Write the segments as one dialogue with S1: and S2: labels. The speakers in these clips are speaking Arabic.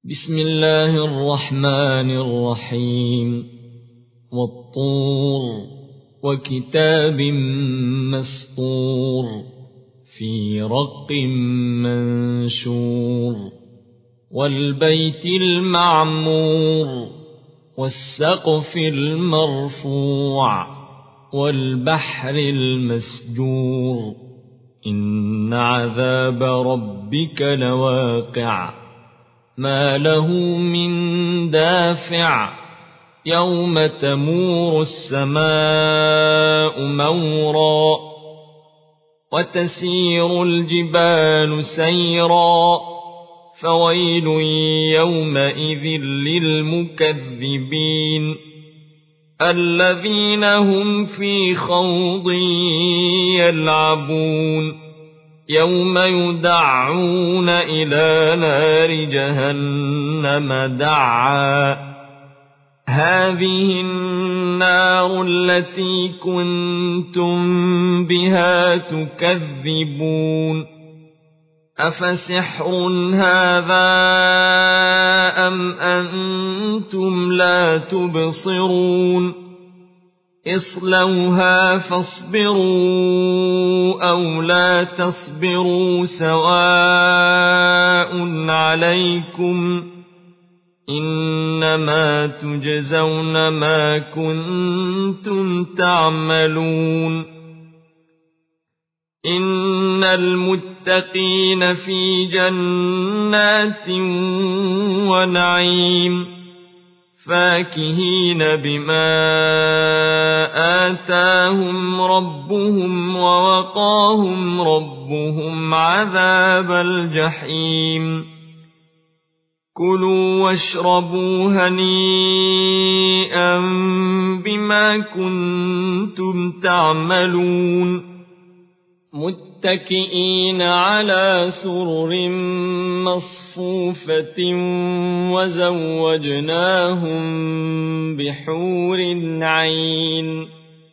S1: بسم الله الرحمن الرحيم والطور وكتاب مسطور في رق منشور والبيت المعمور والسقف المرفوع والبحر المسجور إن عذاب ربك لواقع ما له من دافع يوم تمور السماء مورا وتسير الجبال سيرا فويل يومئذ للمكذبين الذين هم في خوض يلعبون يوم يدعون إلى نار جهنم دعا هذه النار التي كنتم بها تكذبون أفسحر هذا أم أنتم لا تبصرون اصلوها فاصبروا أو لا تصبروا سواء عليكم إنما تجزون ما كنتم تعملون إن المتقين في جنات ونعيم فاكهين بما آتاهم ربهم ووقاهم ربهم عذاب الجحيم كلوا واشربوا هنيئا بما كنتم تعملون متكئين على سرر مصفوفة وزوجناهم بحور عين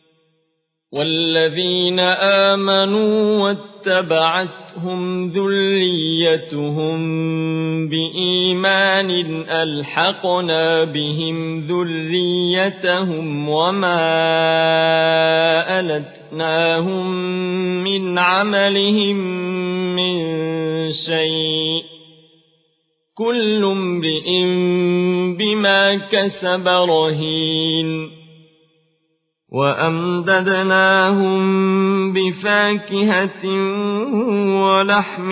S1: والذين آمنوا واتبعتهم ذريتهم بإيمان ألحقنا بهم ذريتهم وما ألتناهم من عملهم من شيء كل امرئ بما كسب رهين وأمددناهم بفاكهة ولحم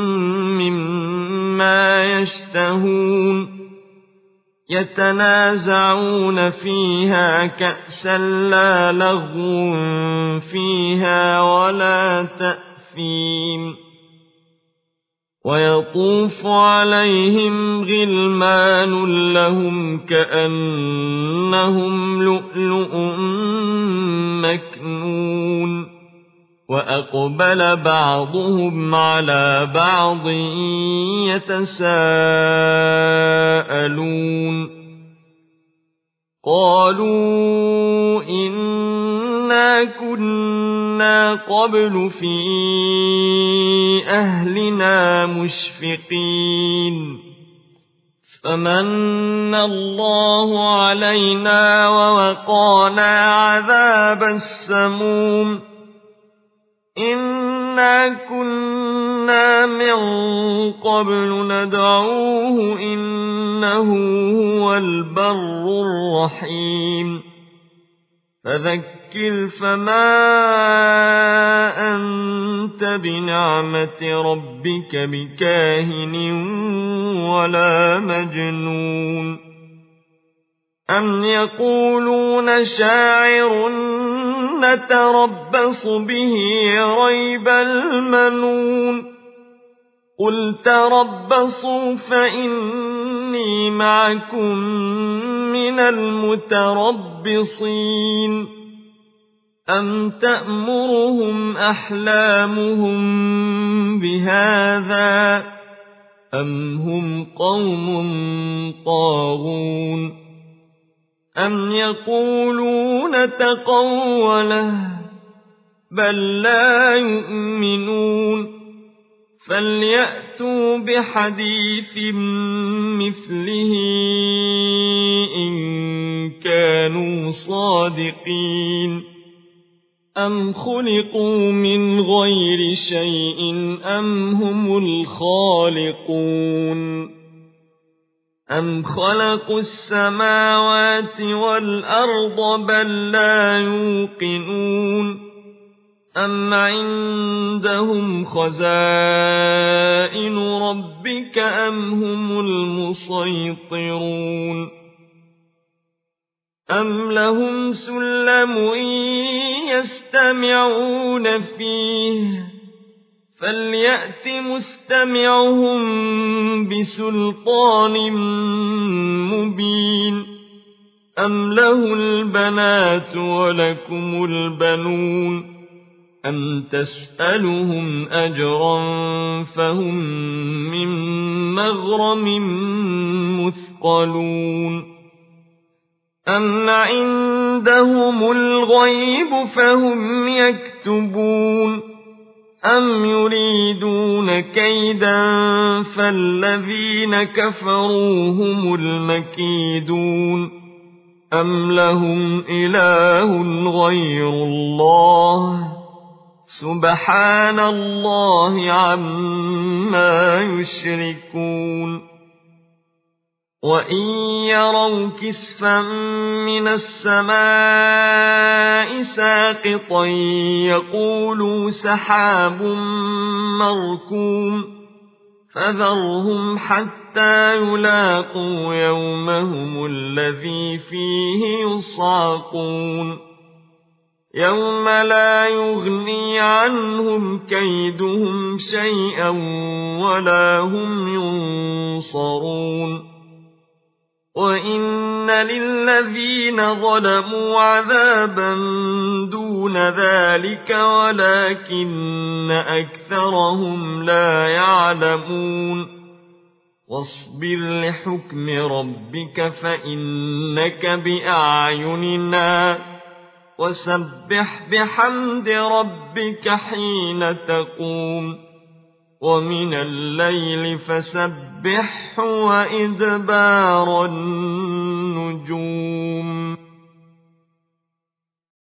S1: مما يشتهون يتنازعون فيها كأسا لا لغو فيها ولا تأثيم ويطوف عليهم غلمان لهم كأنهم لؤلؤ مكنون وأقبل بعضهم على بعض يتساءلون قالوا إنا كنا قبل في أهلنا مشفقين فمن الله علينا ووقانا عذاب السموم إنا كنا من قبل ندعوه إنه هو البر الرحيم فذكر فما أنت بنعمة ربك بكاهن ولا مجنون أم يقولون شاعر نتربص به ريب المنون قل تربصوا فإني معكم من المتربصين أم تأمرهم أحلامهم بهذا أم هم قوم طاغون أم يقولون تقوله بل لا يؤمنون فليأتوا بحديث مثله إن كانوا صادقين أم خلقوا من غير شيء أم هم الخالقون أم خلقوا السماوات والأرض بل لا يوقنون أم عندهم خزائن ربك أم هم المسيطرون أم لهم سلم يستمعون فيه فليأت مستمعهم بسلطان مبين أم له البنات ولكم البنون أم تسألهم أجرا فهم من مغرم مثقلون أم عندهم الغيب فهم يكتبون أم يريدون كيدا فالذين كفروا هم المكيدون أم لهم إله غير الله سبحان الله عما يشركون وإن يروا كسفا من السماء ساقطا يقولوا سحاب مركوم فذرهم حتى يلاقوا يومهم الذي فيه يصعقون يوم لا يغني عنهم كيدهم شيئا ولا هم ينصرون وإن للذين ظلموا عذابا دون ذلك ولكن أكثرهم لا يعلمون واصبر لحكم ربك فإنك بأعيننا وسبح بحمد ربك حين تقوم ومن الليل فسبحه وإدبار النجوم